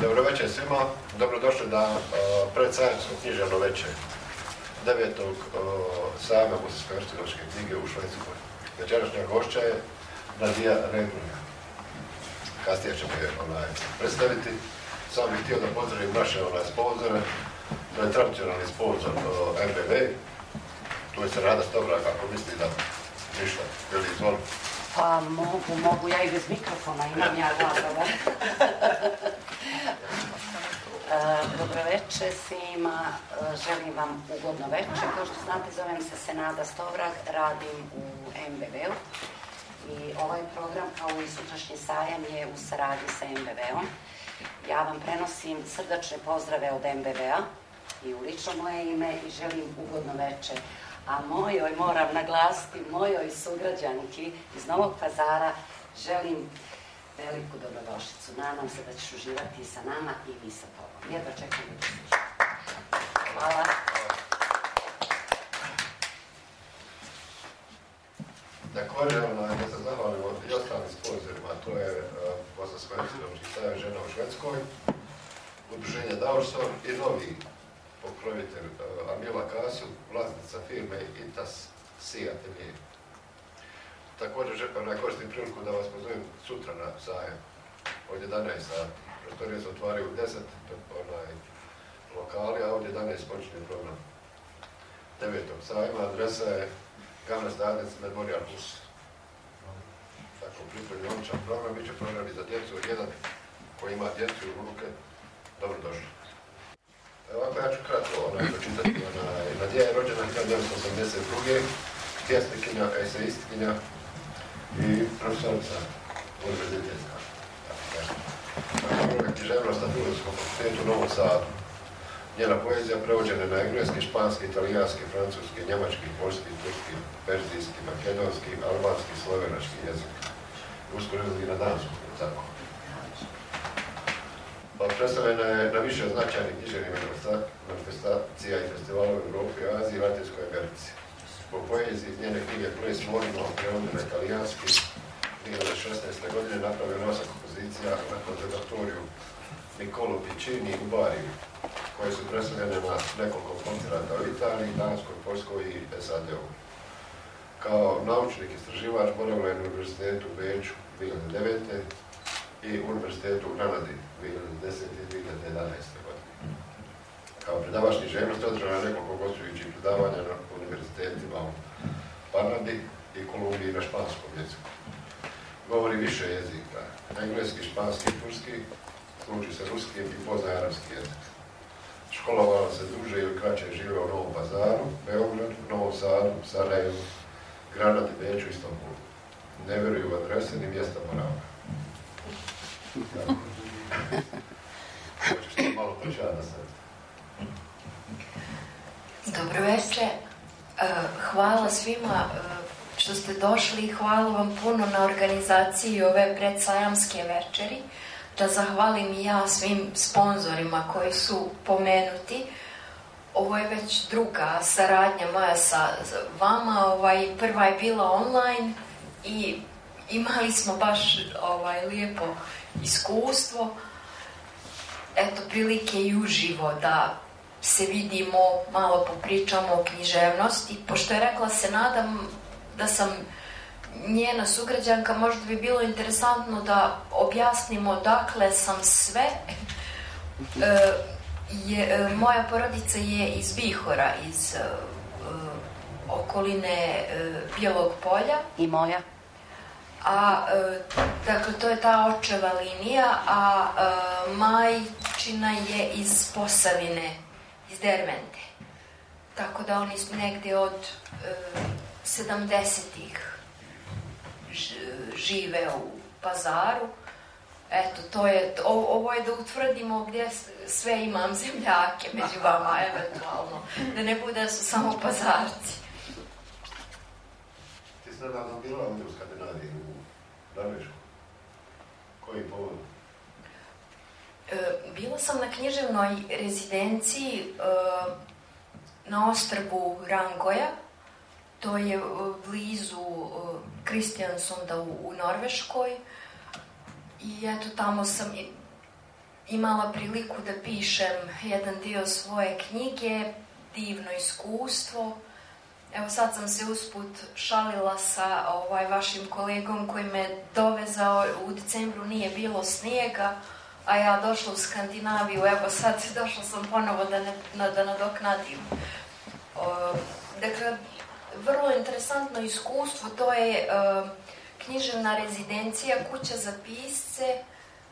Dobro večer svima, dobrodošli na predsajemsko književno večer 9. sajma bosansko-hercegovačke knjige u Švedskoj. Večerašnja gošća je Nadija Rebrunja. Kasnije ćemo je predstaviti. Samo bih htio da pozdravim naše sponzore. To je tradicionalni sponzor MBV. Tu je se Rada Stobrak, ako misli da ništa. Ili izvoli. Pa mogu ja i bez mikrofona, imam ja glasove. Dobro večer svima, želim vam ugodno večer. Kao što znate, zovem se Senada Stovrag, radim u MBV-u i ovaj program, kao i sutrašnji sajam, je u saradnji sa MBV-om. Ja vam prenosim srdačne pozdrave od MBV-a i u lično moje ime i želim ugodno večer. A moram naglasiti, mojoj sugrađanki iz Novog Pazara želim veliku dobrodošlicu. Nadam se da ćeš uživati sa nama i vi sa tobom. Jedva čekam da ti slušam. Hvala. Također, da se zahvalimo i ostalim sponzorima, to je bosansko-hercegovački sajam žena u Švedskoj, udruženje Daurson i novi pokrovitelj Amila Kasu, vlasnica firme Itas Sija TV. Također koristim priliku da vas pozovem sutra na sajam od 11 sati. Prostorije se otvaraju u 10 lokali, a od 11 počinje program 9. sajma. Adresa je Gavna Stadec Memorial Bus. Tako pripremljen odličan program, bit će program i za djecu. Jedan koji ima djecu u ruke, dobrodošli. Ovako ja ću kratko pročitati. Nadija je rođena 1982. Pjesnikinja, esejistkinja i profesorica univerzitetka. Književnost na Filozofskom fakultetu u Novom Sadu. Njena poezija prevođena na engleski, španski, italijanski, francuski, njemački, poljski, turski, perzijski, makedonski, albanski, slovenački jezik. Uskoro izgledi na dansku, tako. Predstavljena je na više značajnih književnih manifestacija i festivala u Europi, Aziji i Latinskoj Americi. Po poeziji iz njene knjige Ples Morino, prevođena na italijanski, 2016. godine napravljena 8 kompozicija na konzervatoriju Niccolo Piccini u Bariju, koje su predstavljene na nekoliko koncerata u Italiji, Danskoj, Poljskoj i SAD-u. Kao naučnik istraživač boravila je na Univerzitetu u Beču 2009. i Univerzitetu u Granadi 2010. i 2011. godine. Kao predavač književnosti održala je nekoliko gostujućih predavanja na univerzitetima u Panadi i Kolumbiji na španskom jeziku. Govori više jezika, engleski, španski i turski, uči se ruski i poznaje arapski jezik. Školovala se duže ili kraće, žive u Novom Pazaru, Beogradu, Novom Sadu, Sarajevu, Granadi, Beču i Istanbulu. Ne vjeruju u adrese ni mjesta boravka. Hoćeš ti malo pričati sad? Dobro večer. Hvala svima što ste došli i hvala vam puno na organizaciji ove predsajamske večeri. Da zahvalim i ja svim sponzorima koji su pomenuti. Ovo je već druga saradnja moja sa vama. Prva je bila online i imali smo baš lijepo iskustvo. Eto, prilike i uživo da se vidimo, malo popričamo o književnosti. Pošto je rekla Senada da sam njena sugrađanka, možda bi bilo interesantno da objasnimo dakle sam sve. Moja porodica je iz Bihora, iz okoline Bijelog Polja. I moja. Dakle, to je ta očeva linija, a majčina je iz Posavine, iz Dervente. Tako da oni su negdje od 70-ih žive u Pazaru. Eto, ovo je da utvrdimo gdje sve imam zemljake među vama, eventualno. Da ne bude da su samo Pazarci. Ti si nedavno bila ovdje u Skandinaviji, u Norvešku. Koji povod? Bila sam na književnoj rezidenciji na ostrvu Rangoja. To je blizu Kristiansunda u Norveškoj. I eto, tamo sam imala priliku da pišem jedan dio svoje knjige, divno iskustvo. Evo sad sam se usput šalila sa vašim kolegom koji me dovezao, u decembru nije bilo snijega, a ja došla u Skandinaviju, evo sad došla sam ponovo da nadoknadim. Dakle, vrlo interesantno iskustvo, to je književna rezidencija, kuća za pisce,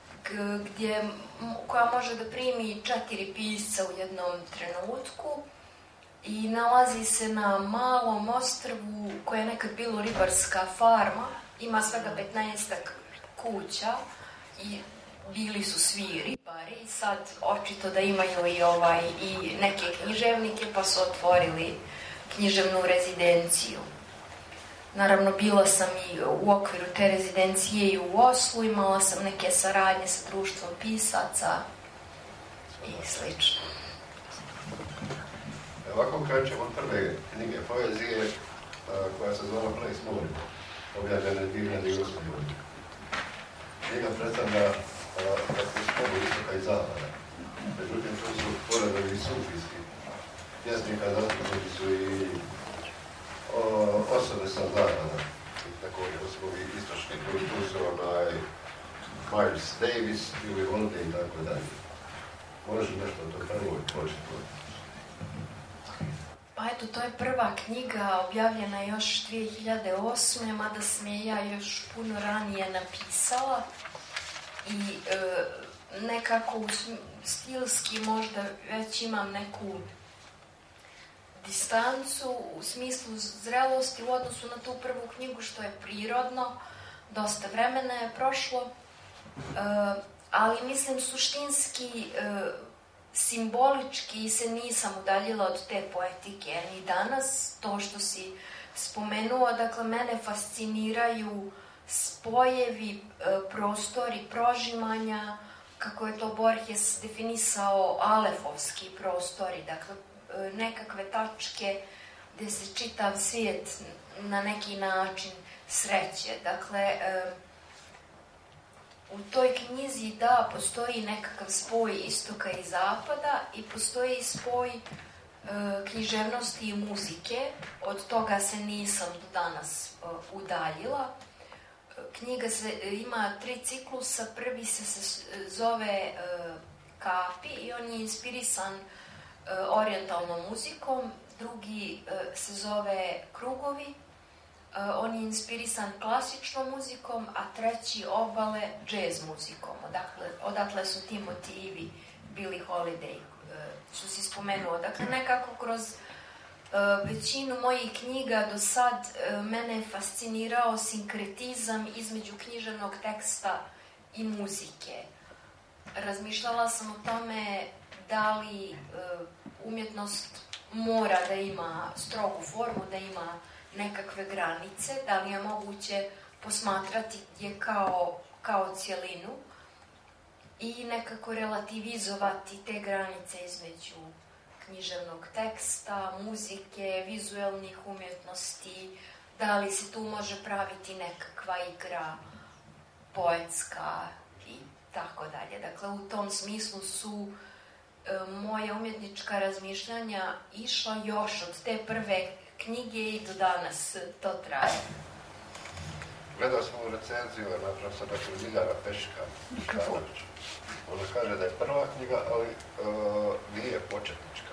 koja može da primi 4 pisca u jednom trenutku i nalazi se na malom ostrvu koje je nekad bilo ribarska farma, ima svega 15-ak kuća i bili su svi ribari i sad očito da imaju i neke književnike pa su otvorili književnu rezidenciju. Naravno, bila sam i u okviru te rezidencije i u Oslu, imala sam neke saradnje sa društvom pisaca i slično. Ovako krećemo od prve knjige poezije koja se zvala Place More, objavljena 2008. godine. Knjiga predstavlja spogu istoka i zapada. Međutim, tu su poredovi sufijski pjesnika, zastupnici su i osobe sa zapada, također osobovi istočni, koji tu su Miles Davis, Billie Holiday i tako dalje. Možeš nešto od to prvo početi? Pa eto, to je prva knjiga, objavljena još 2008. Mada sam je ja još puno ranije napisala i nekako stilski možda već imam neku distancu u smislu zrelosti u odnosu na tu prvu knjigu, što je prirodno, dosta vremena je prošlo, ali mislim suštinski, simbolički se nisam udaljila od te poetike ni danas. To što si spomenuo, dakle, mene fasciniraju spojevi, prostori prožimanja, kako je to Borges definisao, alefovski prostori, dakle, nekakve tačke gdje se čitav svijet na neki način sreće. Dakle, u toj knjizi, da, postoji nekakav spoj istoka i zapada i postoji spoj književnosti i muzike. Od toga se nisam do danas udaljila. Knjiga ima 3 ciklusa. Prvi se zove Kapi i on je inspirisan orijentalnom muzikom. Drugi se zove Krugovi. On je inspirisan klasičnom muzikom, a treći Obale džez muzikom. Odatle su ti motivi Billie Holiday, što si spomenuo. Dakle, nekako kroz većinu mojih knjiga do sad mene je fascinirao sinkretizam između književnog teksta i muzike. Razmišljala sam o tome da li umjetnost mora da ima strogu formu, da ima nekakve granice, da li je moguće posmatrati je kao cjelinu i nekako relativizovati te granice između književnog teksta, muzike, vizuelnih umjetnosti, da li se tu može praviti nekakva igra poetska i tako dalje. Dakle, u tom smislu su moje umjetnička razmišljanja išla još od te prve knjige i do danas to traje. Gledao sam u recenziju, napravo sam dakle Ljiljana Peška, Škanović. Ona kaže da je prva knjiga, ali nije početnička.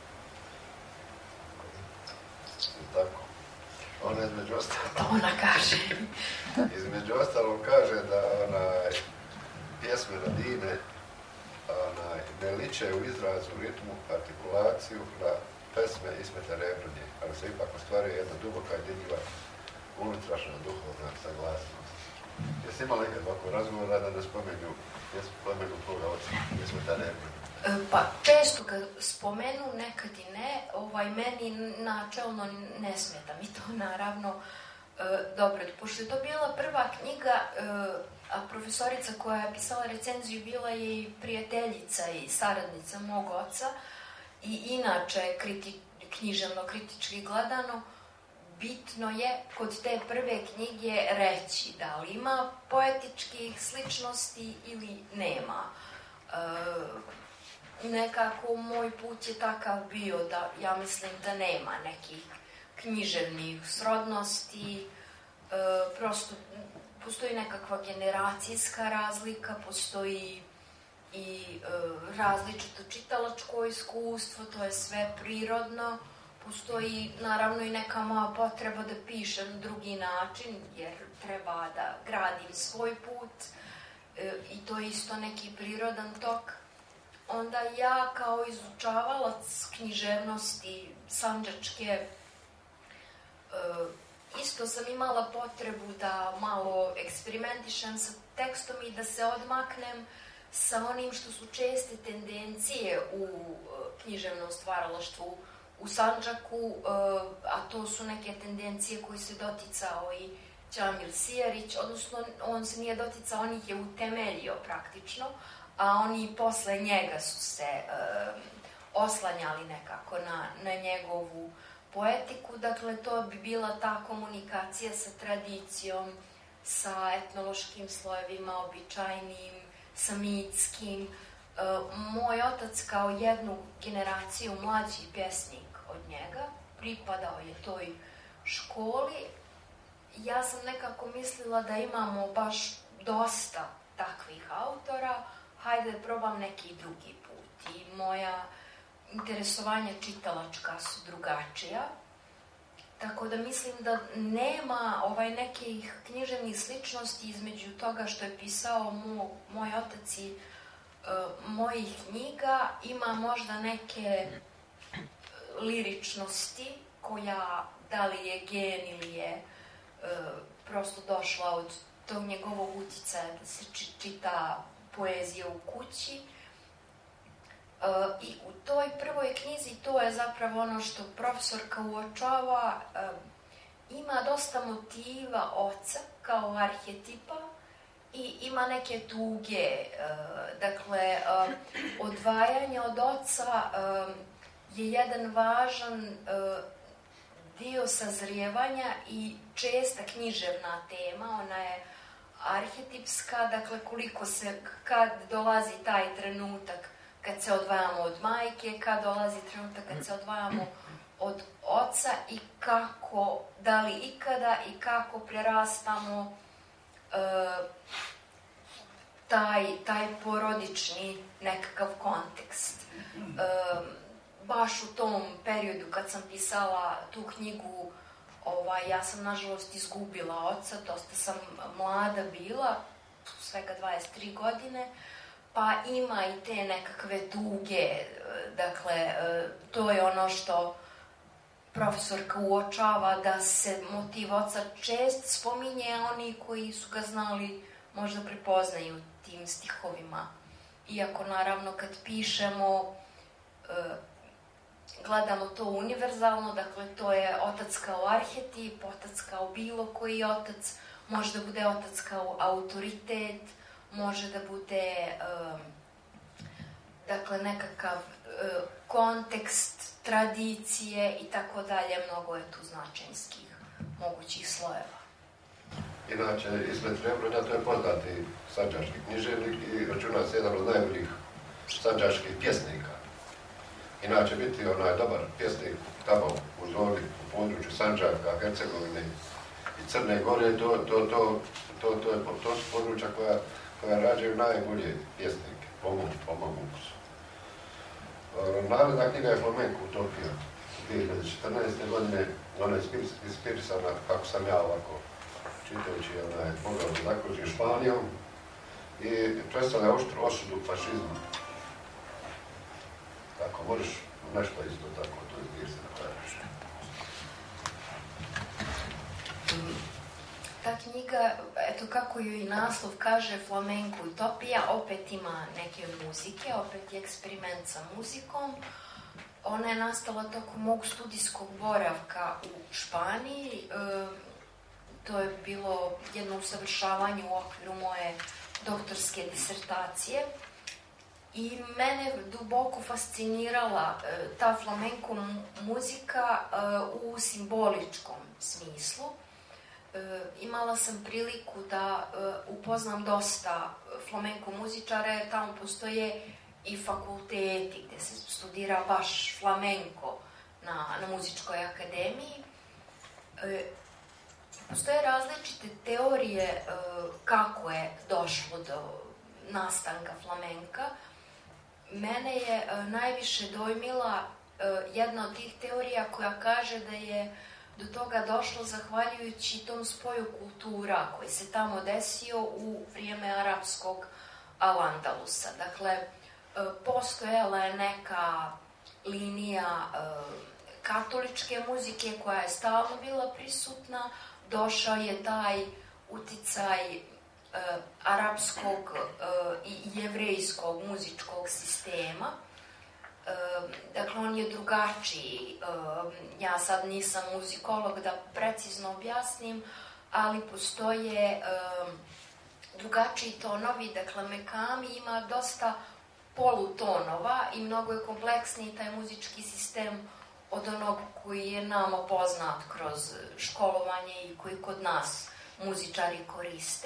Tako. Ona između ostalog... Ona kaže. Između ostalog kaže da pjesme Nadine ne liče u izrazu, ritmu, artikulaciju na pesme Ismeta Rebronje, ali se ipak ostvaruje jedna duboka i vidljiva unutrašnja duhovna saglasnost. Jesi imala nekad ovako razgovora da ne spomenu toga oca Ismeta Rebronje? Pa često ga spomenu, nekad i ne, meni načelno ne smeta mi to, naravno. Dobro, pošto je to bila prva knjiga, a profesorica koja je pisala recenziju bila je i prijateljica i saradnica mog oca i inače književno-kritički gledano, bitno je kod te prve knjige reći da li ima poetičkih sličnosti ili nema. Nekako moj put je takav bio da ja mislim da nema nekih književnih srodnosti, prosto postoji nekakva generacijska razlika, postoji i različito čitalačko iskustvo, to je sve prirodno. Postoji naravno i neka moja potreba da pišem na drugi način, jer treba da gradim svoj put i to je isto neki prirodan tok. Onda ja kao izučavalac književnosti sandžačke isto sam imala potrebu da malo eksperimentišem sa tekstom i da se odmaknem sa onim što su česte tendencije u književnom stvaralaštvu u Sandžaku, a to su neke tendencije koje se doticao i Ćamil Sijarić, odnosno on se nije doticao, on ih je utemeljio praktično, a oni posle njega su se oslanjali nekako na njegovu poetiku. Dakle, to bi bila ta komunikacija sa tradicijom, sa etnološkim slojevima, običajnim, sa mitskim. Moj otac kao jednu generaciju mlađi pjesnik od njega, pripadao je toj školi. Ja sam nekako mislila da imamo baš dosta takvih autora, hajde da probam neki drugi put. I moja interesovanja čitalačka su drugačija, tako da mislim da nema nekih književnih sličnosti između toga što je pisao moj otac i mojih knjiga. Ima možda neke liričnosti koja, da li je gen ili je prosto došla od tog njegovog uticaja da se čita poezija u kući. I u toj prvoj knjizi, to je zapravo ono što profesorka uočava, ima dosta motiva oca kao arhetipa i ima neke tuge. Dakle, odvajanje od oca je jedan važan dio sazrijevanja i česta književna tema, ona je arhetipska, dakle koliko se, kad dolazi taj trenutak kad se odvajamo od majke, kad dolazi trenutak kad se odvajamo od oca i kako, da li ikada i kako prerastamo taj porodični nekakav kontekst. Baš u tom periodu kad sam pisala tu knjigu, ja sam nažalost izgubila oca, dosta sam mlada bila, svega 23 godine, pa ima i te nekakve tuge, dakle, to je ono što profesorka uočava, da se motiv oca čest spominje, a oni koji su ga znali možda prepoznaju tim stihovima. Iako, naravno, kad pišemo, gledamo to univerzalno, dakle, to je otac kao arhetip, otac kao bilo koji otac, može da bude otac kao autoritet, može da bude dakle nekakav kontekst, tradicije i tako dalje, mnogo je tu značajskih mogućih slojeva. Inače, ispred Rebroda to je poznati sandžački književnik i računa se jedan od najboljih sandžačkih pjesnika. Inače, biti dobar pjesnik tamo u zoni, u području Sandžaka, Hercegovine i Crne Gore, to su područja koja rađaju najbolje pjesnike, po mom ukusu. Naredna knjiga je Flamenco Utopija 2014. godine, ona je inspirisana, kako sam ja ovako čitajući, mogao da zaključim Španijom i predstavlja oštru osudu fašizmu. Tako, možeš nešto isto tako to izgledati da kažeš. Ta knjiga, eto kako joj i naslov kaže, Flamenco Utopija, opet ima neke muzike, opet je eksperiment sa muzikom. Ona je nastala tokom mog studijskog boravka u Španiji. To je bilo jedno usavršavanje u okviru moje doktorske disertacije. I mene duboko fascinirala ta flamenko muzika u simboličkom smislu. Imala sam priliku da upoznam dosta flamenko muzičara, jer tamo postoje i fakulteti gde se studira baš flamenko na muzičkoj akademiji. Postoje različite teorije kako je došlo do nastanka flamenka. Mene je najviše dojmila jedna od tih teorija koja kaže da je do toga došlo zahvaljujući tom spoju kultura koji se tamo desio u vrijeme arapskog Al-Andalusa. Dakle, postojala je neka linija katoličke muzike koja je stalno bila prisutna, došao je taj uticaj arapskog i jevrejskog muzičkog sistema. Dakle, on je drugačiji. Ja sad nisam muzikolog da precizno objasnim, ali postoje drugačiji tonovi. Dakle, mekami ima dosta polutonova i mnogo je kompleksniji taj muzički sistem od onog koji je nama poznat kroz školovanje i koji kod nas muzičari koriste.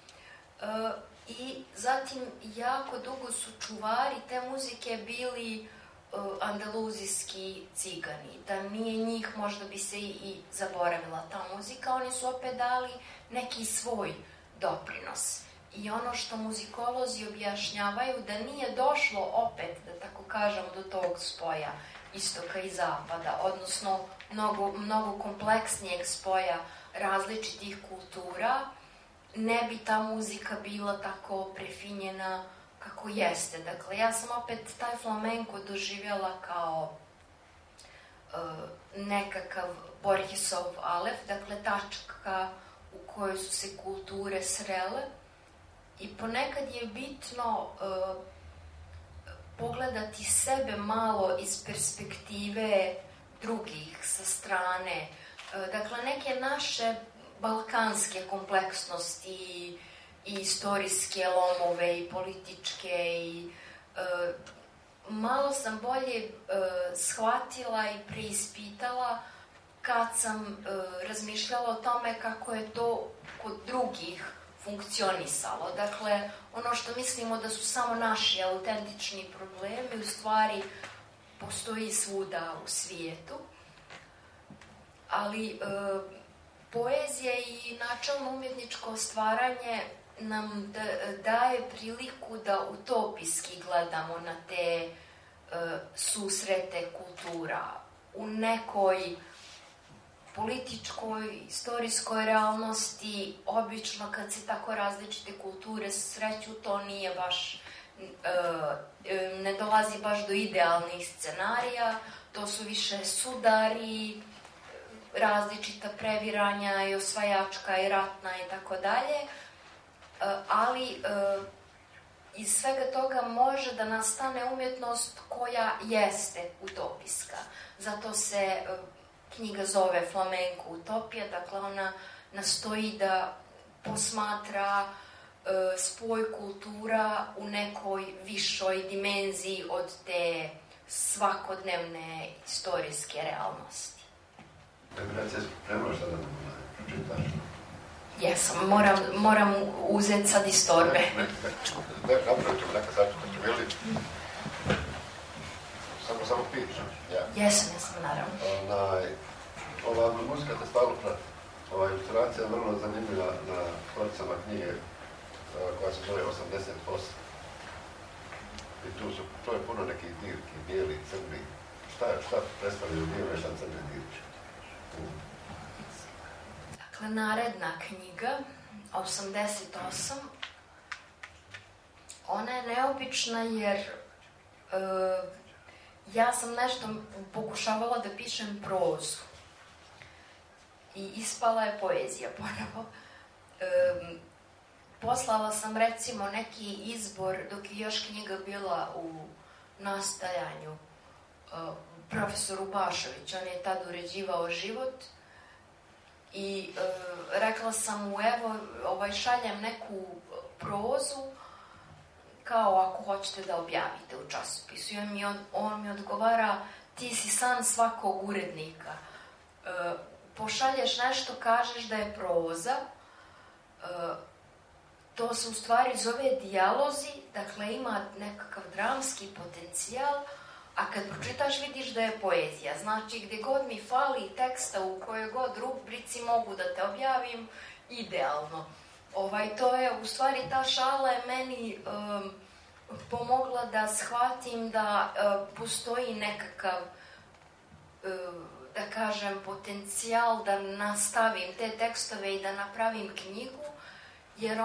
I zatim jako dugo su čuvari te muzike bili andaluzijski cigani. Da nije njih, možda bi se i zaboravila ta muzika. Oni su opet dali neki svoj doprinos. I ono što muzikolozi objašnjavaju, da nije došlo opet, da tako kažem, do tog spoja istoka i zapada, odnosno mnogo kompleksnijeg spoja različitih kultura, ne bi ta muzika bila tako prefinjena kako jeste. Dakle, ja sam opet taj flamenko doživjela kao nekakav Borgesov alef, dakle tačka u kojoj su se kulture srele, i ponekad je bitno pogledati sebe malo iz perspektive drugih, sa strane. Dakle, neke naše balkanske kompleksnosti i istorijske lomove i političke i malo sam bolje shvatila i preispitala kad sam razmišljala o tome kako je to kod drugih funkcionisalo. Dakle, ono što mislimo da su samo naši autentični problemi, u stvari postoji svuda u svijetu. Ali poezija i načelno umjetničko stvaranje nam daje priliku da utopijski gledamo na te susrete kultura. U nekoj političkoj, istorijskoj realnosti, obično kad se tako različite kulture sreću, to nije baš, ne dolazi baš do idealnih scenarija, to su više sudari, različita previranja i osvajačka i ratna i tako dalje, ali iz svega toga može da nastane umjetnost koja jeste utopijska. Zato se knjiga zove Flamenko utopija, dakle ona nastoji da posmatra spoj kultura u nekoj višoj dimenziji od te svakodnevne istorijske realnosti. Referencija se spremala šta da pročitaš? Jesam, moram uzeti sad iz torbe. Ne, napravit ćemo neka sačekati, ili? Samo pišem. Jesam, naravno. Ova muzika te stvarno prati. Ova ilustracija je vrlo zanimljiva na koricama knjige koja se zove 80%. I to je puno nekih dirki, bijeli, crni. Šta predstavljaju bijele, šta crne dirke? Dakle, naredna knjiga, 88, ona je neobična jer ja sam nešto pokušavala da pišem prozu i ispala je poezija ponovo. Poslala sam recimo neki izbor dok je još knjiga bila u nastajanju profesoru Bašoviću, on je tad uređivao Život i rekla sam mu evo šaljem neku prozu kao ako hoćete da objavite u časopisu. I on mi odgovara, ti si san svakog urednika. Pošalješ nešto, kažeš da je proza to se u stvari zove dijalozi, dakle ima nekakav dramski potencijal, a kad pročitaš vidiš da je poezija. Znači gdje god mi fali teksta u kojoj god rubrici mogu da te objavim, idealno. To je, u stvari ta šala je meni pomogla da shvatim da postoji nekakav, da kažem, potencijal da nastavim te tekstove i da napravim knjigu, jer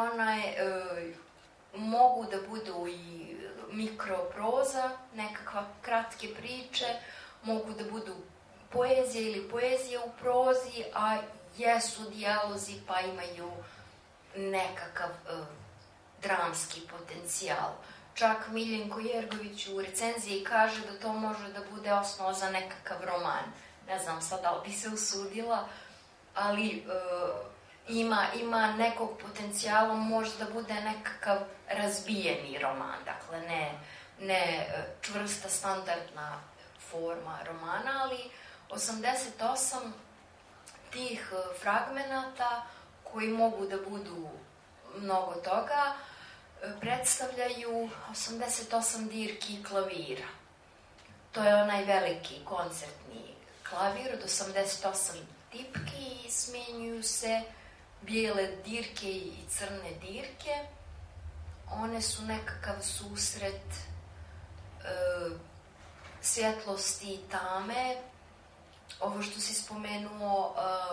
mogu da budu i mikroproza, nekakva kratke priče, mogu da budu poezija ili poezija u prozi, a jesu dijalozi pa imaju nekakav dramski potencijal. Čak Miljenko Jergović u recenziji kaže da to može da bude osnova za nekakav roman. Ne znam sad da li bi se usudila, ali ima nekog potencijala, može da bude nekakav razbijeni roman, dakle ne čvrsta standardna forma romana, ali 88 tih fragmenata koji mogu da budu mnogo toga predstavljaju 88 dirki klavira. To je onaj veliki koncertni klavir od 88 tipki i smjenjuju se bijele dirke i crne dirke. One su nekakav susret svjetlosti i tame. Ovo što si spomenuo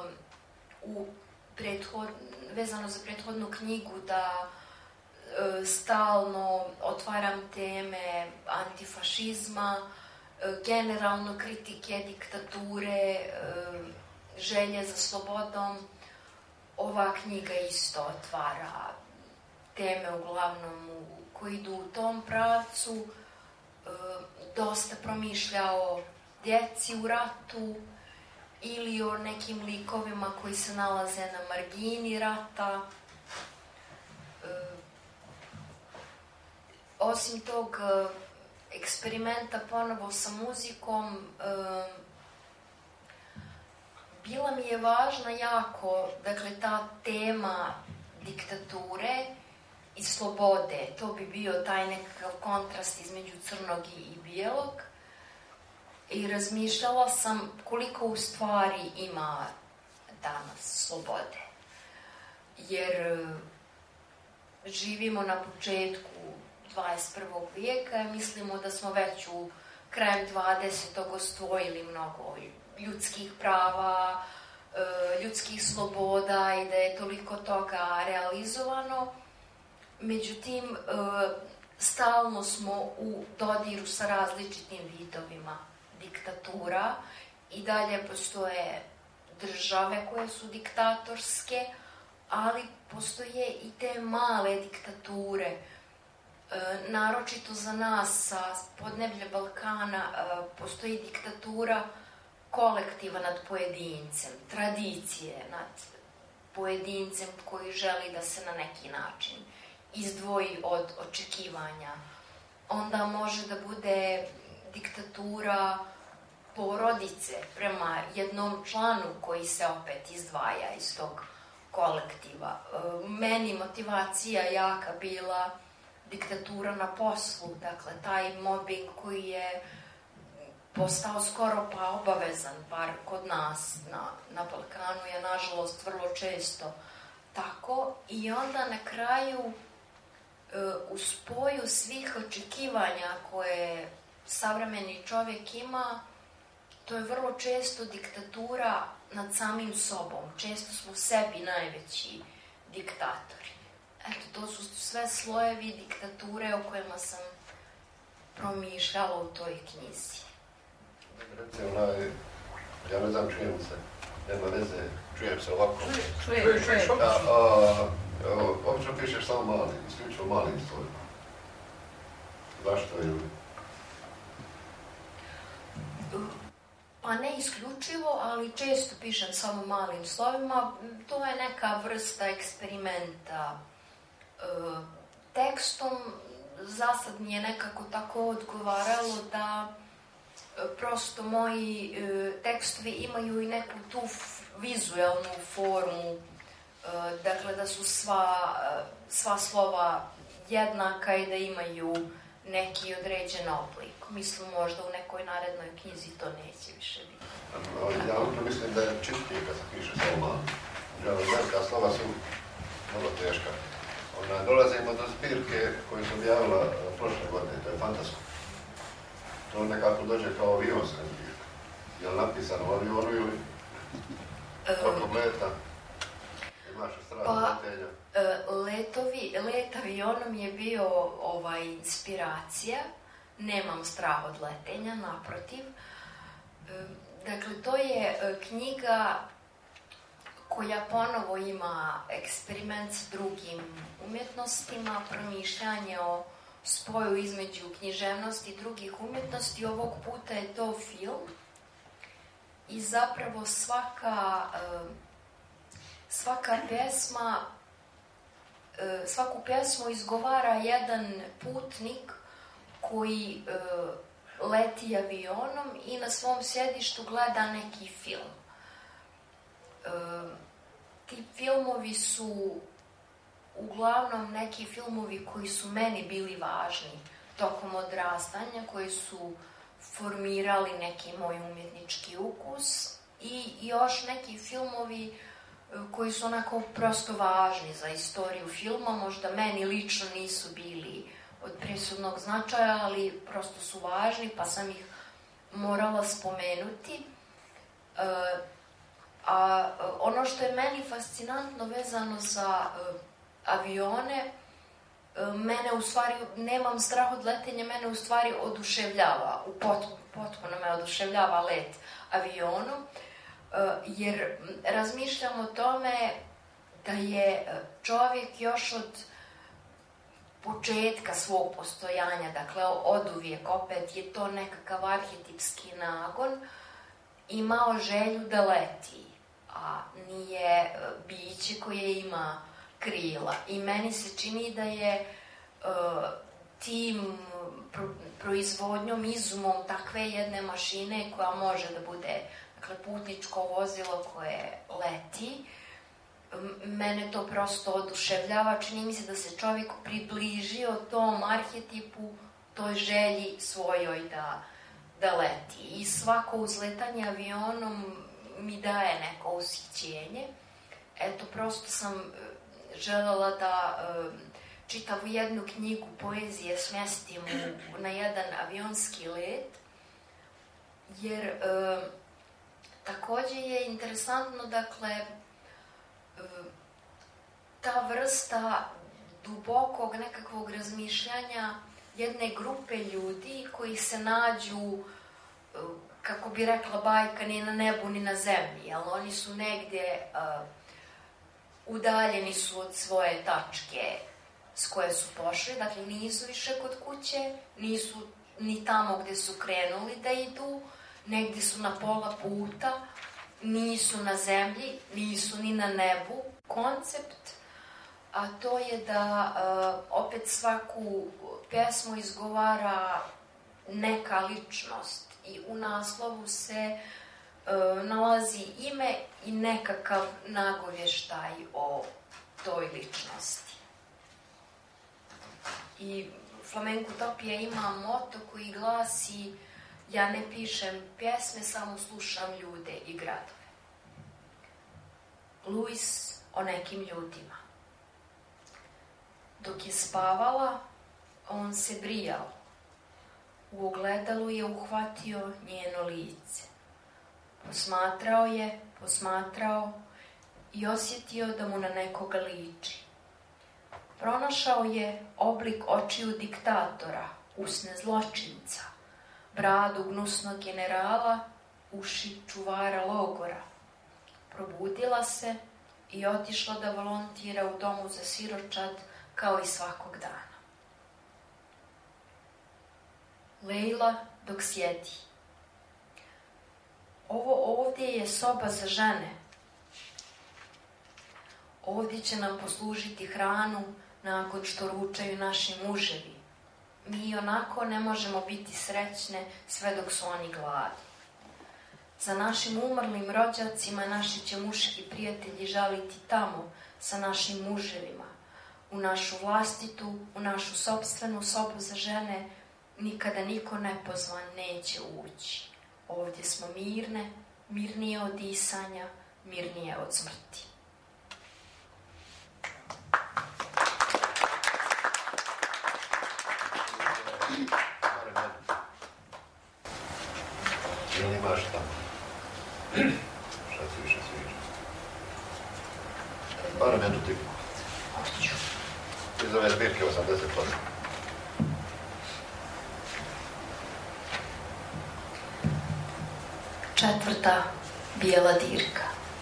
vezano za prethodnu knjigu, da stalno otvaram teme antifašizma, generalno kritike diktature, želje za slobodom. Ova knjiga isto otvara teme uglavnom koji idu u tom pravcu. Dosta promišlja o djeci u ratu ili o nekim likovima koji se nalaze na margini rata. Osim tog eksperimenta ponovo sa muzikom, bila mi je važna jako, dakle, ta tema diktature i slobode. To bi bio taj nekakav kontrast između crnog i bijelog. I razmišljala sam koliko u stvari ima danas slobode. Jer živimo na početku 21. vijeka i mislimo da smo već u krajem 20. osvojili mnogo ljudskih prava, ljudskih sloboda i da je toliko toga realizovano. Međutim, stalno smo u dodiru sa različitim vidovima diktatura i dalje postoje države koje su diktatorske, ali postoje i te male diktature. Naročito za nas sa podneblja Balkana postoji diktatura kolektiva nad pojedincem, tradicije nad pojedincem koji želi da se na neki način izdvoji od očekivanja. Onda može da bude diktatura porodice prema jednom članu koji se opet izdvaja iz tog kolektiva. Meni motivacija jaka bila diktatura na poslu, dakle taj mobbing koji je postao skoro pa obavezan, bar kod nas na Balkanu je nažalost vrlo često tako. I onda na kraju u spoju svih očekivanja koje savremeni čovjek ima, to je vrlo često diktatura nad samim sobom. Često smo sebi najveći diktatori. Eto, to su sve slojevi diktature o kojima sam promišljala u toj knjizi. Recimo, ja ne znam, čujem se, nema veze, čujem se ovako. Čujem. Obično pišeš samo mali, isključivo mali sloj. Zašto ili? Pa ne isključivo, ali često pišem samo malim slovima. To je neka vrsta eksperimenta tekstom. Zasad mi je nekako tako odgovaralo da prosto moji tekstovi imaju i neku tu vizualnu formu dakle da su sva slova jednaka i da imaju neki određen oblik. Mislim, možda u nekoj narednoj knjizi to neće više biti. Ja mislim da je čitkije kad se piše slova. Velika slova su vrlo teška. Dolazimo do zbirke koju sam objavila prošle godine, to je fantasko. To nekako dođe kao avionska zbirka. Je li napisano u avionu ili oko leta? Imaš strah letenja? Let avionom je bio inspiracija. Nemam strah od letenja, naprotiv. Dakle, to je knjiga koja ponovo ima eksperiment s drugim umjetnostima, promišljanje o spoju između književnosti i drugih umjetnosti. Ovog puta je to film i zapravo svaku pjesmu izgovara jedan putnik koji leti avionom i na svom sjedištu gleda neki film. Ti filmovi su uglavnom neki filmovi koji su meni bili važni tokom odrastanja, koji su formirali neki moj umjetnički ukus i još neki filmovi koji su onako prosto važni za istoriju filma, možda meni lično nisu bili od presudnog značaja, ali prosto su važni, pa sam ih morala spomenuti. A ono što je meni fascinantno vezano za avione, mene u stvari, nemam strah od letenja, mene u stvari oduševljava, potpuno me oduševljava let avionom, jer razmišljam o tome da je čovjek još od početka svog postojanja, dakle oduvijek, opet je to nekakav arhetipski nagon, imao želju da leti, a nije biće koje ima krila. I meni se čini da je tim proizvodnjom, izumom takve jedne mašine koja može da bude, dakle, putničko vozilo koje leti, mene to prosto oduševljava. Čini mi se da se čovjek približio tom arhetipu, toj želji svojoj da leti. I svako uzletanje avionom mi daje neko ushićenje. Eto, prosto sam željela da čitavu jednu knjigu poezije smjestim na jedan avionski let, jer također je interesantno, dakle, ta vrsta dubokog nekakvog razmišljanja jedne grupe ljudi koji se nađu, kako bi rekla bajka, ni na nebu ni na zemlji, ali oni su negdje udaljeni su od svoje tačke s koje su pošli, dakle nisu više kod kuće, nisu ni tamo gdje su krenuli da idu, negdje su na pola puta, nisu na zemlji, nisu ni na nebu. Koncept, a to je da opet svaku pjesmu izgovara neka ličnost i u naslovu se nalazi ime i nekakav nagovještaj o toj ličnosti. I Flamenkutopija ima moto koji glasi: ja ne pišem pjesme, samo slušam ljude i gradove. Luis o nekim ljudima. Dok je spavala, on se brijao. U ogledalu je uhvatio njeno lice. Posmatrao i osjetio da mu na nekoga liči. Pronašao je oblik očiju diktatora, usne zločinca, bradu gnusnog generala, uši čuvara logora. Probudila se i otišla da volontira u domu za siročad kao i svakog dana. Lejla dok sjedi. Ovo ovdje je soba za žene. Ovdje će nam poslužiti hranu nakon što ručaju naši muževi. Mi onako ne možemo biti srećne sve dok su oni gladni. Za našim umrlim rođacima naši će muški prijatelji žaliti tamo sa našim muževima. U našu vlastitu, u našu sopstvenu sobu za žene nikada niko nepozvan neće ući. Ovdje smo mirne, mirnije od disanja, mirnije od smrti. Ili imaš tamo? Šta ti više sviđa? Barem jednu tipu. Iz ove zbirke 88. Četvrta bijela dirka.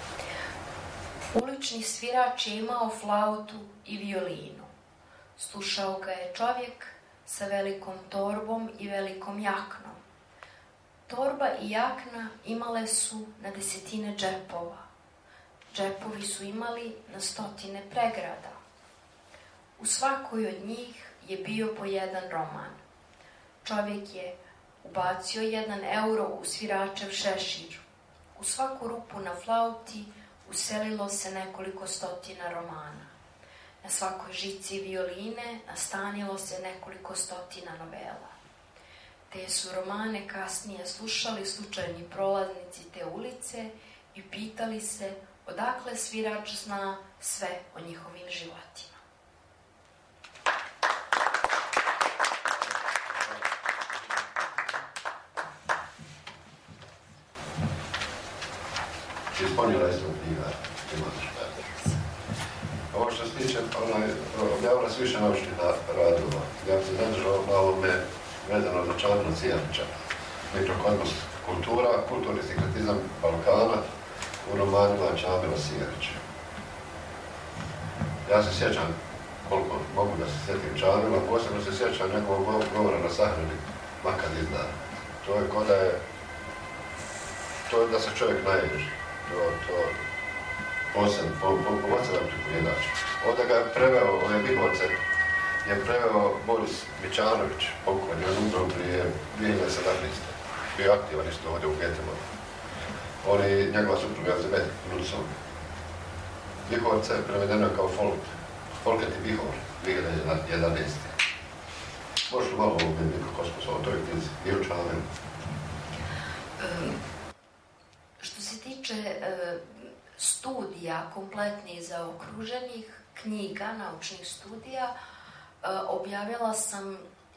Ulični svirač je imao flautu i violinu. Slušao ga je čovjek sa velikom torbom i velikom jaknom. Torba i jakna imale su na desetine džepova. Džepovi su imali na stotine pregrada. U svakoj od njih je bio po jedan roman. Čovjek je ubacio 1 euro u sviračev šešir. U svaku rupu na flauti uselilo se nekoliko stotina romana. Na svakoj žici violine nastanilo se nekoliko stotina novela. Te su romane kasnije slušali slučajni prolaznici te ulice i pitali se odakle svirač zna sve o njihovim životima. Ispunila je svoj knjiga, imaš šta. Ovo što se tiče, objavila se više naučnih radova. Ja bi se zadržao na ovome vezano za Čamila Cijelića. Mikrokozmos kultura, kulturni sinkretizam Balkana u romanima Čamila Cijelića. Ja se sjećam, koliko mogu da se sjetim Čamila, posebno se sjećam njegovog govora na Sahrani, makar izda. To je ko da je, to je da se čovjek naježi. To poseban pripovjedač. Ovdje ga je preveo, ove Bihovce, je preveo Boris Mićanović, pokojni, on umro prije 2017. Bio aktivan isto ovdje u Getemanu. On i njegova supruga Elizabeth Knudson. Bihovce je prevedeno kao Folket i Bihor, 2011. Možeš li malo ovo mikrokosmos, ovo toj knjizi, i u Čamenu? Što se tiče studija kompletnih zaokruženih, knjiga, naučnih studija, objavila sam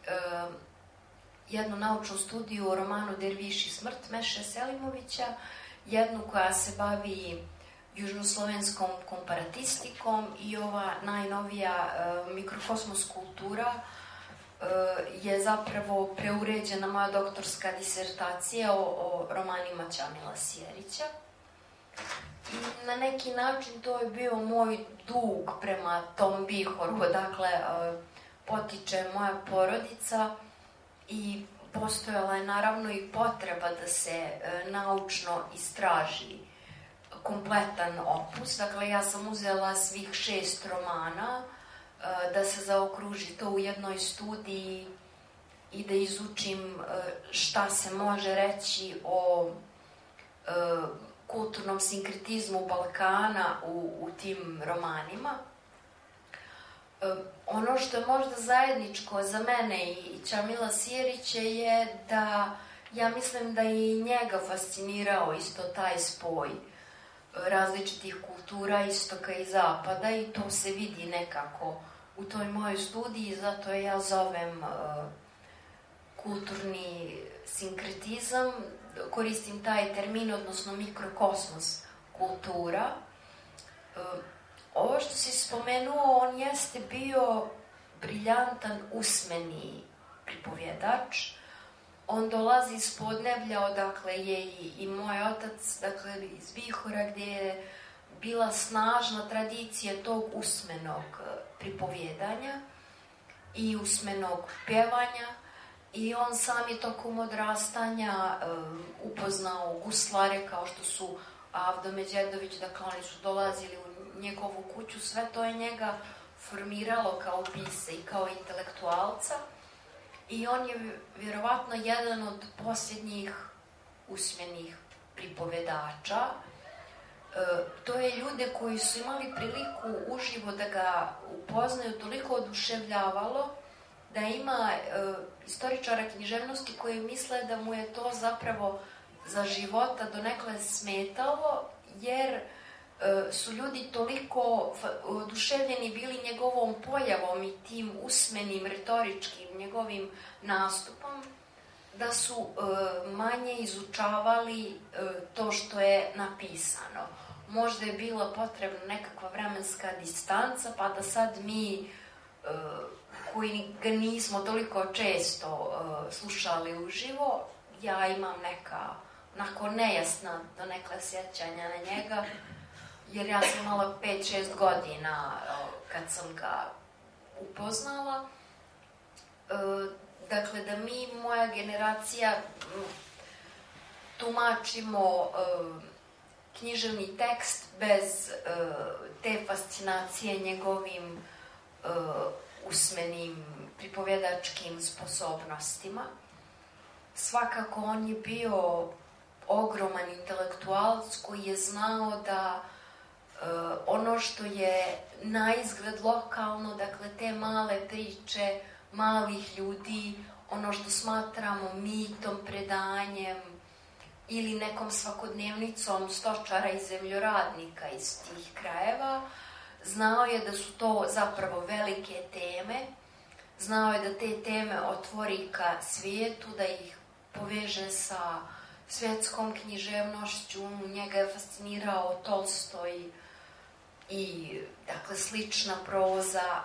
jednu naučnu studiju o romanu Derviš i smrt Meše Selimovića, jednu koja se bavi južnoslovenskom komparatistikom i ova najnovija mikrokosmos kultura je zapravo preuređena moja doktorska disertacija o romanima Čamila Sjerića. I na neki način to je bio moj dug prema tom Bihoru, dakle potiče moja porodica i postojala je naravno i potreba da se naučno istraži kompletan opus. Dakle, ja sam uzela svih 6 romana da se zaokruži to u jednoj studiji i da izučim šta se može reći o kulturnom sinkretizmu Balkana u tim romanima. Ono što je možda zajedničko za mene i Čamila Sjerića je da ja mislim da je i njega fascinirao isto taj spoj različitih kultura istoka i zapada i to se vidi nekako u toj mojoj studiji, zato je ja zovem kulturni sinkretizam, koristim taj termin, odnosno mikrokosmos kultura. Ovo što si spomenuo, on jeste bio briljantan usmeni pripovjedač. On dolazi iz Podneblja, odakle je i moj otac, dakle iz Bihora, gdje je bila snažna tradicija tog usmenog pripovjedanja i usmenog pjevanja. I on sam je tokom odrastanja upoznao guslare kao što su Avdo Međedović, dakle oni su dolazili u njegovu kuću, sve to je njega formiralo kao pisca i kao intelektualca. I on je vjerovatno jedan od posljednjih usmenih pripovedača. To je ljude koji su imali priliku uživo da ga upoznaju, toliko oduševljavalo da ima istoričara književnosti koji misle da mu je to zapravo za života donekle smetalo, jer su ljudi toliko oduševljeni bili njegovom pojavom i tim usmenim, retoričkim njegovim nastupom, da su manje izučavali to što je napisano. Možda je bila potrebna nekakva vremenska distanca, pa da sad mi, koji ga nismo toliko često slušali uživo, ja imam neka onako nejasna donekle sjećanja na njega, jer ja sam imala 5-6 godina kad sam ga upoznala. Dakle, da mi, moja generacija, tumačimo književni tekst bez te fascinacije njegovim usmenim pripovjedačkim sposobnostima. Svakako on je bio ogroman intelektualac koji je znao da ono što je naizgled lokalno, dakle te male priče malih ljudi, ono što smatramo mitom, predanjem ili nekom svakodnevnicom stočara i zemljoradnika iz tih krajeva, znao je da su to zapravo velike teme, znao je da te teme otvori ka svijetu, da ih poveže sa svjetskom književnošću. Njega je fascinirao Tolstoj i dakle slična proza.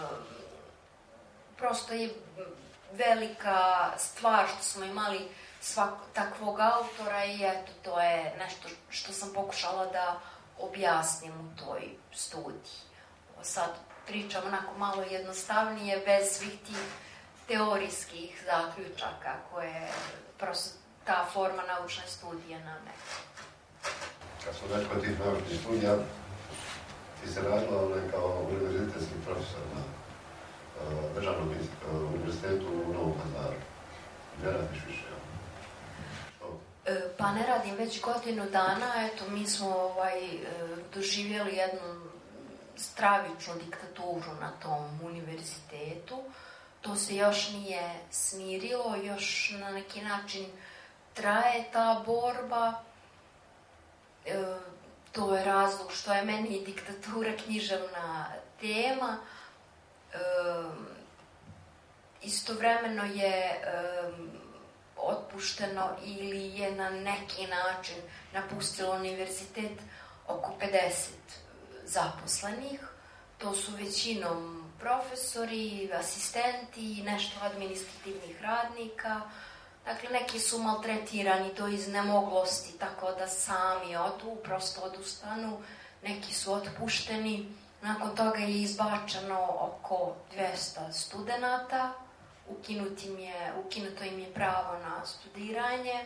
Prosto je velika stvar što smo imali takvog autora i eto, to je nešto što sam pokušala da objasnim u toj studiji. Sad pričam onako malo jednostavnije, bez svih tih teorijskih zaključaka koje prosto ta forma naučne studije nameće. Kad smo već kod tih naučnih studija, ti se radila kao univerzitetski profesor na Državnom univerzitetu u Novom Pazaru. Ne radiš više, ja? Što? Pa ne radim već godinu dana. Eto, mi smo doživjeli jednu stravičnu diktaturu na tom univerzitetu. To se još nije smirilo, još na neki način traje ta borba. To je razlog što je meni diktatura književna tema. Istovremeno je otpušteno ili je na neki način napustilo univerzitet oko 50 zaposlenih. To su većinom profesori, asistenti, nešto administrativnih radnika. Dakle, neki su maltretirani do iznemoglosti, tako da sami odu, prosto odustanu. Neki su otpušteni. Nakon toga je izbačeno oko 200 studenata. Ukinuto im je pravo na studiranje.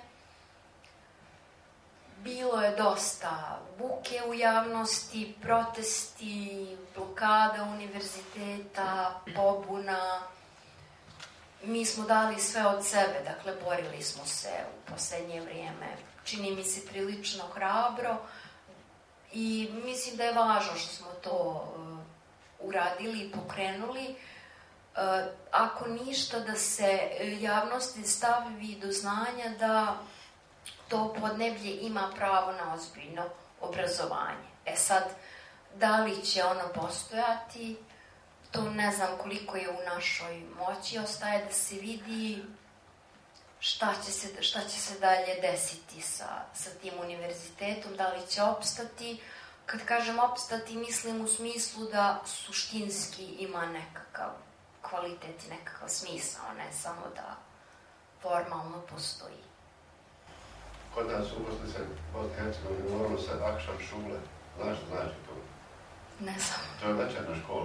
Bilo je dosta buke u javnosti, protesti, blokada univerziteta, pobuna. Mi smo dali sve od sebe, dakle, borili smo se u posljednje vrijeme. Čini mi se prilično hrabro i mislim da je važno što smo to uradili i pokrenuli. Ako ništa, da se javnosti stavi do znanja da to podneblje ima pravo na ozbiljno obrazovanje. Sad, da li će ono postojati, to ne znam koliko je u našoj moći, ostaje da se vidi šta će se dalje desiti sa tim univerzitetom, da li će opstati. Kad kažem opstati, mislim u smislu da suštinski ima nekakav kvalitet i nekakav smisao, ne samo da formalno postoji. Kod nas u Bosni Hercegovini govorilo se Akšam Šule. Znaš što znači to? Ne znam. To je večerna škola.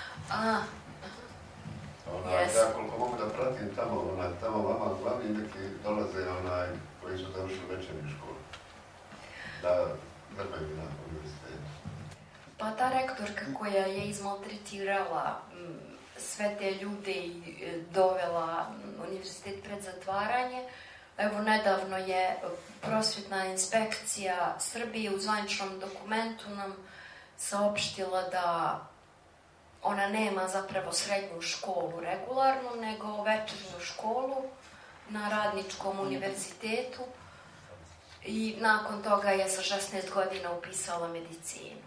Yes. Ja koliko mogu da pratim tamo vama glavni neki dolaze koji su završili večernju školu. Da vrpaju na univerzitetu. Pa ta rektorka koja je izmaltretirala sve te ljude i dovela univerzitet pred zatvaranje, Evo, nedavno je prosvjetna inspekcija Srbije u zvaničnom dokumentu nam saopštila da ona nema zapravo srednju školu regularnu, nego večernju školu na Radničkom univerzitetu i nakon toga je sa 16 godina upisala medicinu.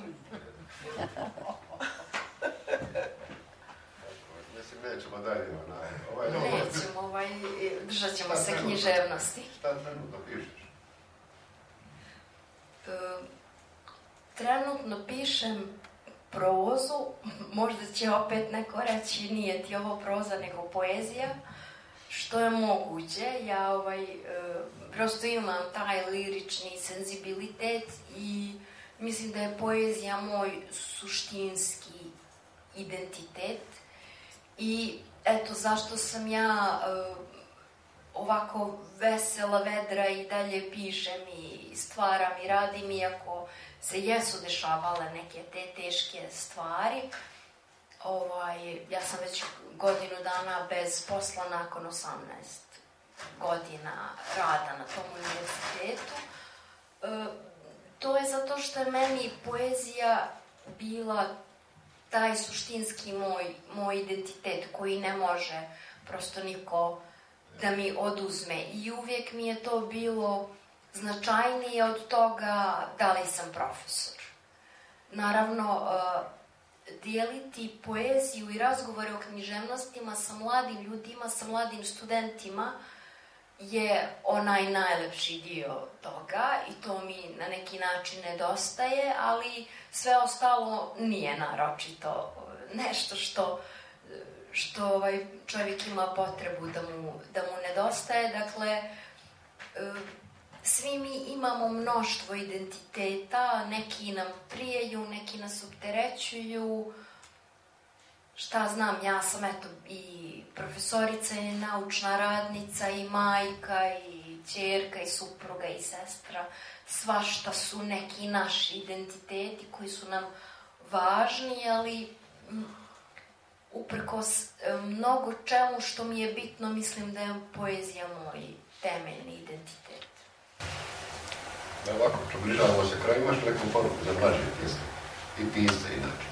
Mislim, nećemo dalje. Nećemo, držat ćemo se književnosti. Šta trenutno pišeš? Trenutno pišem prozu, možda će opet neko reći nije ti ovo proza nego poezija, što je moguće. Ja prosto imam taj lirični senzibilitet i mislim da je poezija moj suštinski identitet i eto zašto sam ja ovako vesela, vedra i dalje pišem i stvaram i radim, iako se jesu dešavale neke te teške stvari. Ja sam već godinu dana bez posla nakon 18 godina rada na tom univerzitetu. To je zato što je meni poezija bila taj suštinski moj identitet koji ne može prosto niko da mi oduzme i uvijek mi je to bilo značajnije od toga da li sam profesor. Naravno, dijeliti poeziju i razgovore o književnostima sa mladim ljudima, sa mladim studentima je onaj najlepši dio toga i to mi na neki način nedostaje, ali sve ostalo nije naročito nešto što čovjek ima potrebu da mu nedostaje. Dakle, svi mi imamo mnoštvo identiteta, neki nam prijeju, neki nas opterećuju. Šta znam, ja sam eto i profesorica i naučna radnica i majka i ćerka i supruga i sestra. Svašta su neki naši identiteti koji su nam važni, ali uprkos mnogo čemu što mi je bitno, mislim da je poezija moj temeljni identitet. Ovako, približavamo se kraju, imaš neku poruku za mlađe pjesme i pisce inače?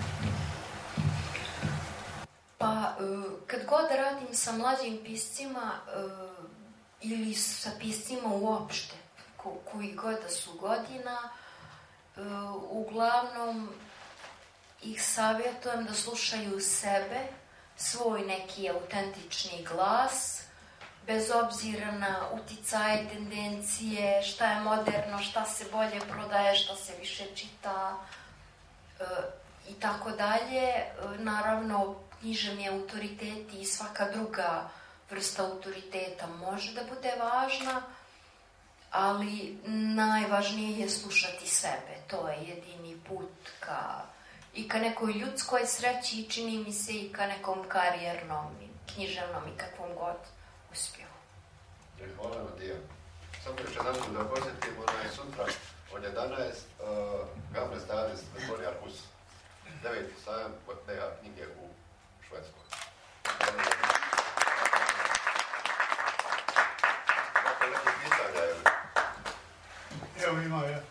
Pa, kad god radim sa mlađim piscima ili sa piscima uopšte, koji god da su godina, uglavnom ih savjetujem da slušaju sebe, svoj neki autentični glas, bez obzira na uticaje, tendencije, šta je moderno, šta se bolje prodaje, šta se više čita i tako dalje. Naravno, književni autoriteti i svaka druga vrsta autoriteta može da bude važna, ali najvažnije je slušati sebe. To je jedini put i ka nekoj ljudskoj sreći i čini mi se i ka nekom karijernom, književnom i kakvom god uspjehu. Hvala vam, Dija. Samo još jedan da posjetimo sutra od 11 Gamle stade Memorial Hus. 9. sajam Deja knjige u Švedskoj. Kako neki pitanja, evo? Evo imao ja.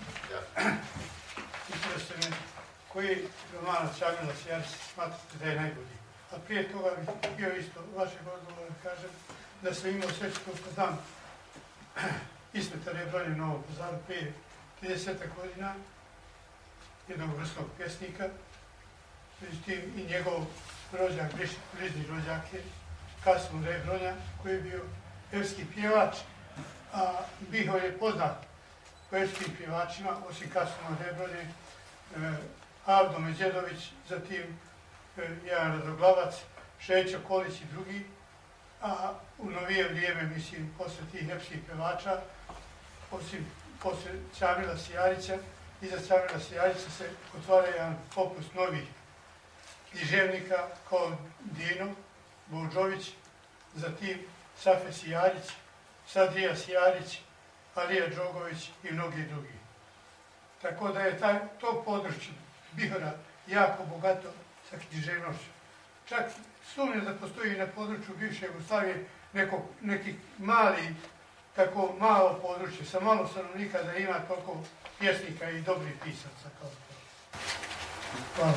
Pitao ste me koji romanac Čamila Sjarić smatrate da je najbolji. A prije toga bih bio isto vašeg odgovora, kažem, da sam imao sreću, kao što znam, Ismetar je brojio Novom Pazaru prije 30 godina, jednog vrstnog pjesnika, međutim i njegov rođak, bližnji rođak je Kasim Rebronja, koji je bio pevski pjevač, a bio je poznat pevskim pjevačima, osim Kasima Rebronje, Avdo Međedović, zatim jedan Radoglavac, Šećo Kolić i drugi, a u novije vrijeme, mislim, posle tih nepskih pevača, osim posle Čamila Sjarića, iza Čamila Sjarića se otvara jedan opus novih književnika kao Dino Boudžović, zatim Safe Sjarić, Sadrija Sjarić, Alija Đogović i mnogi drugi. Tako da je to područje Bihora jako bogato sa književnošću. Čak sumnjam da postoji na području bivše Jugoslavije neki mali, tako malo područje, sa malo stanovnika da ima toliko pjesnika i dobrih pisaca kao to. Hvala.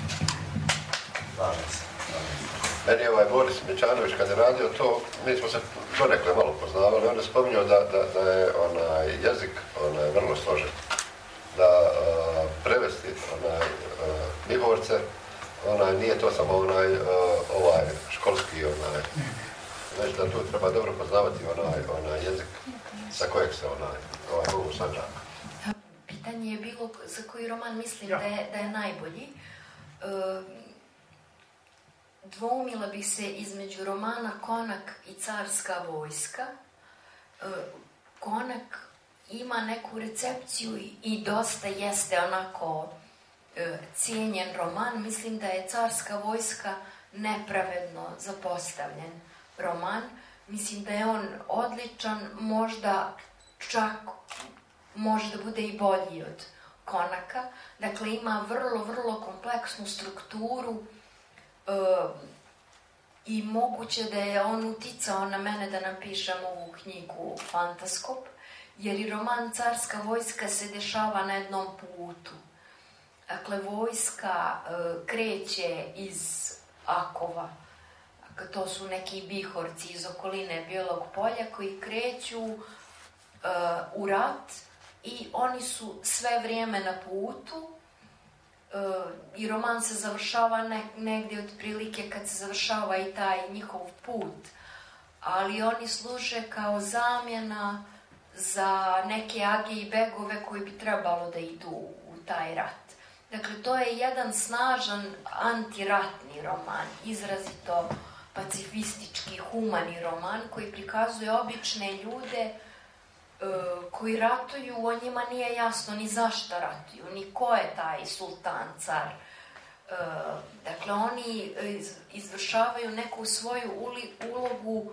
Meni je Boris Mečanović kad je radio to, mi smo se donekle malo poznavali, on je spominjao da je jezik vrlo složen. Da prevesti Mihovorce, nije to samo školski, znači da tu treba dobro poznavati jezik sa kojeg se mogu Sandžaka. Pitanje je bilo za koji roman mislim da je najbolji. Dvoumila bih se između romana Konak i Carska vojska. Konak ima neku recepciju i dosta jeste onako cijenjen roman. Mislim da je Carska vojska nepravedno zapostavljen roman. Mislim da je on odličan, možda čak može da bude i bolji od Konaka. Dakle, ima vrlo, vrlo kompleksnu strukturu i moguće da je on uticao na mene da napišem ovu knjigu Fantaskop, jer i roman Carska vojska se dešava na jednom putu. Dakle, vojska kreće iz Akova, to su neki bihorci iz okoline Bijelog polja koji kreću u rat i oni su sve vrijeme na putu i roman se završava negdje otprilike kad se završava i taj njihov put, ali oni služe kao zamjena za neke age i begove koji bi trebalo da idu u taj rat. Dakle, to je jedan snažan antiratni roman, izrazito pacifistički, humani roman koji prikazuje obične ljude koji ratuju, o njima nije jasno ni zašto ratuju, ni ko je taj sultan, car. Dakle, oni izvršavaju neku svoju ulogu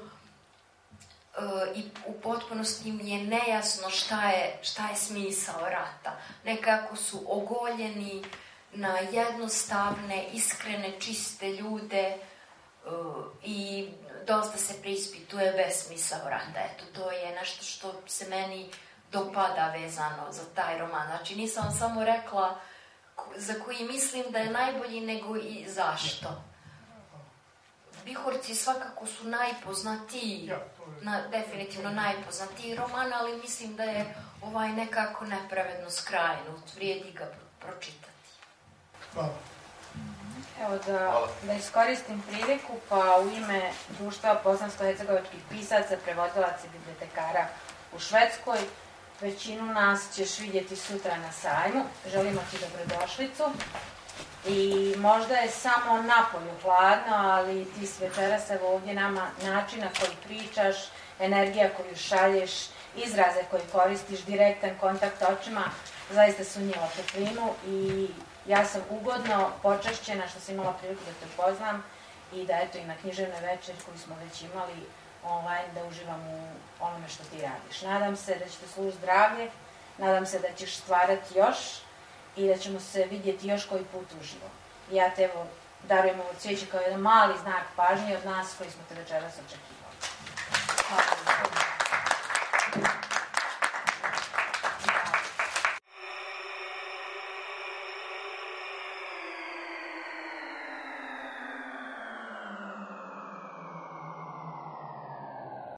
i u potpunosti im je nejasno šta je smisao rata. Nekako su ogoljeni na jednostavne, iskrene, čiste ljude i dosta se preispituje besmisao rata. Eto, to je nešto što se meni dopada vezano za taj roman. Znači, nisam samo rekla za koji mislim da je najbolji, nego i zašto. Bihorci svakako su najpoznatiji, definitivno najpoznatiji roman, ali mislim da je ovaj nekako nepravedno skrajnut, vrijedi ga pročitati. Hvala. Evo da iskoristim priliku, pa u ime Društva bosansko-hercegovačkih pisaca, prevodilaca i bibliotekara u Švedskoj, većinu nas ćeš vidjeti sutra na sajmu. Želimo ti dobrodošlicu. I možda je samo napolju hladno, ali ti s večeras evo ovdje nama načina koji pričaš, energija koju šalješ, izraze koje koristiš, direktan kontakt očima, zaista su unijela toplinu i ja sam ugodno počašćena što sam imala priliku da te upoznam i da eto i na književnoj večeri koju smo već imali online da uživam u onome što ti radiš. Nadam se da će te služiti zdravlje, nadam se da ćeš stvarati još i da ćemo se vidjeti još koji put uživo. I ja te evo darujem ovo cvijeće kao jedan mali znak pažnje od nas koji smo te večeras očekivali. Hvala.